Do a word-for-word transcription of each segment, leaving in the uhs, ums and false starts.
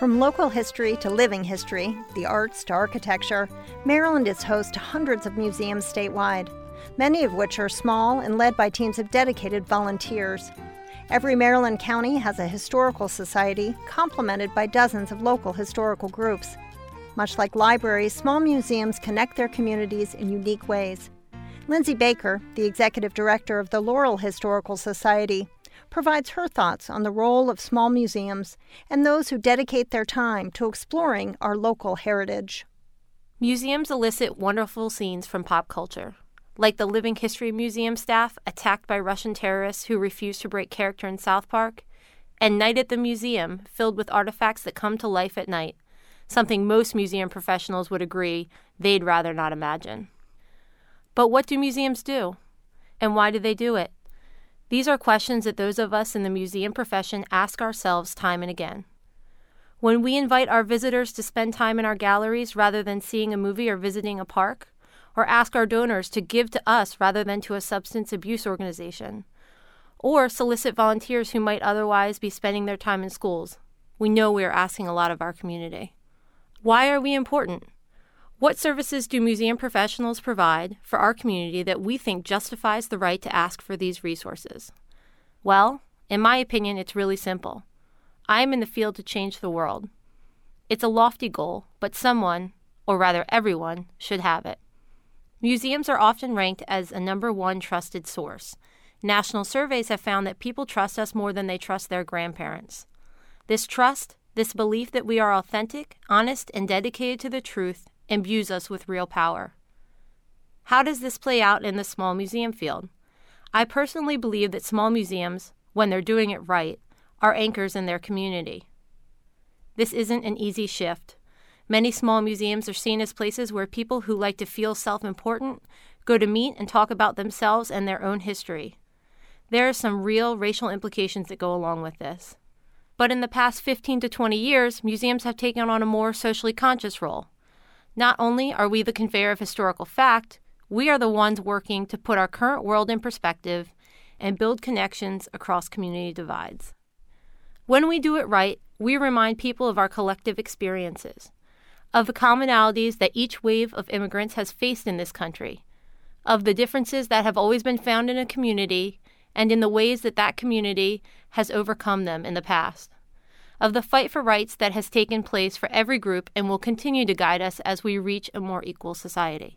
From local history to living history, the arts to architecture, Maryland is host to hundreds of museums statewide, many of which are small and led by teams of dedicated volunteers. Every Maryland county has a historical society, complemented by dozens of local historical groups. Much like libraries, small museums connect their communities in unique ways. Lindsay Baker, the executive director of the Laurel Historical Society, provides her thoughts on the role of small museums and those who dedicate their time to exploring our local heritage. Museums elicit wonderful scenes from pop culture, like the Living History Museum staff attacked by Russian terrorists who refused to break character in South Park, and Night at the Museum filled with artifacts that come to life at night, something most museum professionals would agree they'd rather not imagine. But what do museums do? And why do they do it? These are questions that those of us in the museum profession ask ourselves time and again. When we invite our visitors to spend time in our galleries rather than seeing a movie or visiting a park, or ask our donors to give to us rather than to a substance abuse organization, or solicit volunteers who might otherwise be spending their time in schools, we know we are asking a lot of our community. Why are we important? What services do museum professionals provide for our community that we think justifies the right to ask for these resources? Well, in my opinion, it's really simple. I am in the field to change the world. It's a lofty goal, but someone, or rather everyone, should have it. Museums are often ranked as a number one trusted source. National surveys have found that people trust us more than they trust their grandparents. This trust, this belief that we are authentic, honest, and dedicated to the truth, imbues us with real power. How does this play out in the small museum field? I personally believe that small museums, when they're doing it right, are anchors in their community. This isn't an easy shift. Many small museums are seen as places where people who like to feel self-important go to meet and talk about themselves and their own history. There are some real racial implications that go along with this. But in the past fifteen to twenty years, museums have taken on a more socially conscious role. Not only are we the conveyor of historical fact, we are the ones working to put our current world in perspective and build connections across community divides. When we do it right, we remind people of our collective experiences, of the commonalities that each wave of immigrants has faced in this country, of the differences that have always been found in a community and in the ways that that community has overcome them in the past, of the fight for rights that has taken place for every group and will continue to guide us as we reach a more equal society.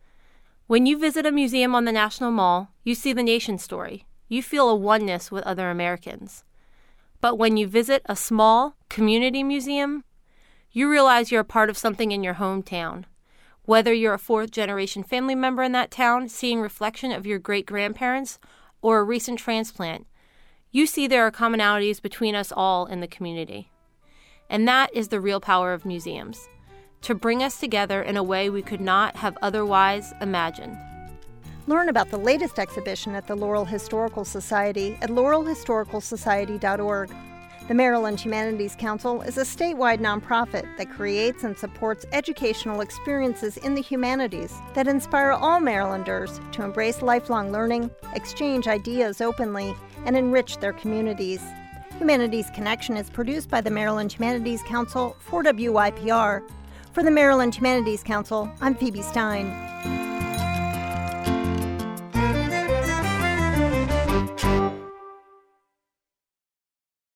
When you visit a museum on the National Mall, you see the nation's story. You feel a oneness with other Americans. But when you visit a small community museum, you realize you're a part of something in your hometown. Whether you're a fourth-generation family member in that town seeing reflection of your great-grandparents or a recent transplant, you see there are commonalities between us all in the community. And that is the real power of museums, to bring us together in a way we could not have otherwise imagined. Learn about the latest exhibition at the Laurel Historical Society at laurel historical society dot org. The Maryland Humanities Council is a statewide nonprofit that creates and supports educational experiences in the humanities that inspire all Marylanders to embrace lifelong learning, exchange ideas openly, and enrich their communities. Humanities Connection is produced by the Maryland Humanities Council for W Y P R. For the Maryland Humanities Council, I'm Phoebe Stein.